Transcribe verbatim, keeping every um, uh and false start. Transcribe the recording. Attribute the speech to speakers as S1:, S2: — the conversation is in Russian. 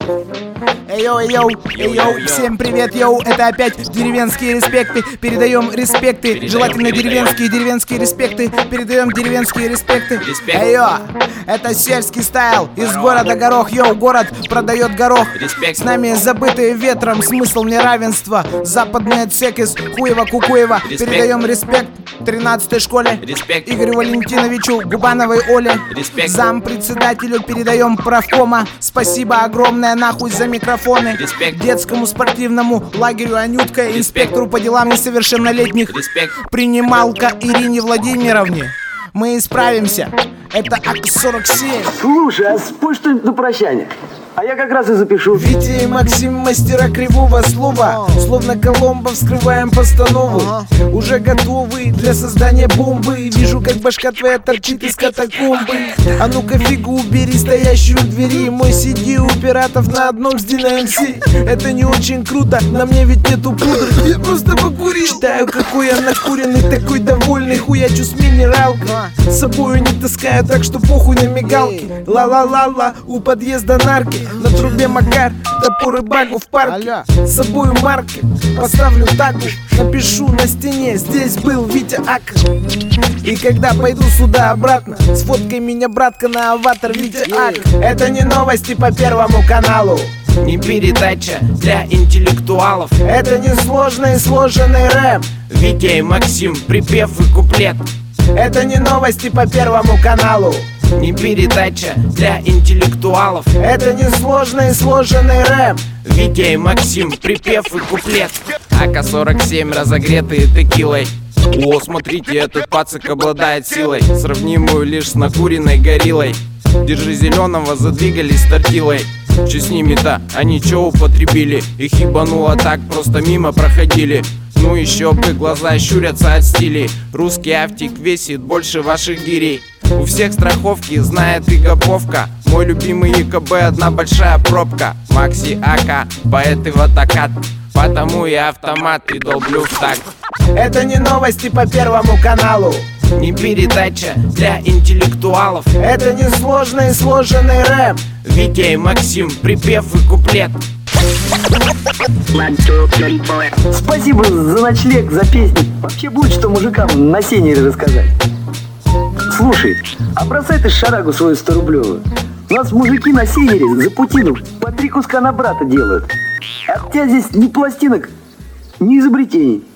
S1: Эй, йоу, эй, йоу, эй, йоу, всем привет, йоу, это опять деревенские респекты. Передаем респекты, желательно деревенские, деревенские респекты. Передаем деревенские респекты. Эй, йоу, это сельский стайл из города Горох. Йоу, город продает горох. С нами забытые ветром, смысл неравенства. Западный отсек из Хуева-Кукуева. Передаем респект тринадцатой школе Игорю Валентиновичу Губановой Оле. Зампредседателю передаем правкома. Спасибо огромное нахуй за микрофоны. Детскому спортивному лагерю Анютка, инспектору по делам несовершеннолетних, принималка Ирине Владимировне. Мы исправимся. Это ак сорок семь.
S2: Слушай, а спой что-нибудь на прощание. А я как раз и запишу.
S1: Витя и Максим, мастера кривого слова. Словно Коломбо вскрываем постанову. Уже готовы для создания бомбы. Вижу, как башка твоя торчит из катакомбы. А ну-ка фигу убери, стоящую у двери. Мой си ди у пиратов на одном с Дино эм си. Это не очень круто, на мне ведь нету пудры. Я просто покурил. Читаю, какой я накуренный, такой довольный. Хуячу с минералкой. С собою не таскаю, так что похуй на мигалки. Ла-ла-ла-ла, у подъезда нарки. На трубе Макар, топор и багу в парке. С собою марки, поставлю тагу. Напишу на стене, здесь был Витя Ак. И когда пойду сюда обратно, сфоткай меня, братка, на аватар Витя Ак. Это не новости по Первому каналу, не передача для интеллектуалов. Это не сложный сложенный рэп. Витя и Максим, припев и куплет. Это не новости по Первому каналу, не передача для интеллектуалов. Это не сложный сложенный рэп. Витя и Максим, припев и куплет. ак сорок семь, разогретые текилой. О, смотрите, этот пацак обладает силой, сравнимую лишь с накуренной гориллой. Держи зеленого, задвигались тортилой. Че с ними-то? Они че употребили? Их ебануло так, просто мимо проходили. Ну еще бы, глаза щурятся от стилей. Русский автик весит больше ваших гирей. У всех страховки, знает и гоповка. Мой любимый ЕКБ, одна большая пробка. Макси Ака, поэт и ватакат. Потому и автомат, и долблю в такт. Это не новости по Первому каналу, не передача для интеллектуалов. Это не сложный сложенный рэп. Витя и Максим, припев и куплет.
S2: Спасибо за ночлег, за песни. Вообще будет что мужикам на сене рассказать. Слушай, а бросай ты шарагу свою сторублевую. У нас мужики на севере за путину по три куска на брата делают. А у тебя здесь ни пластинок, ни изобретений.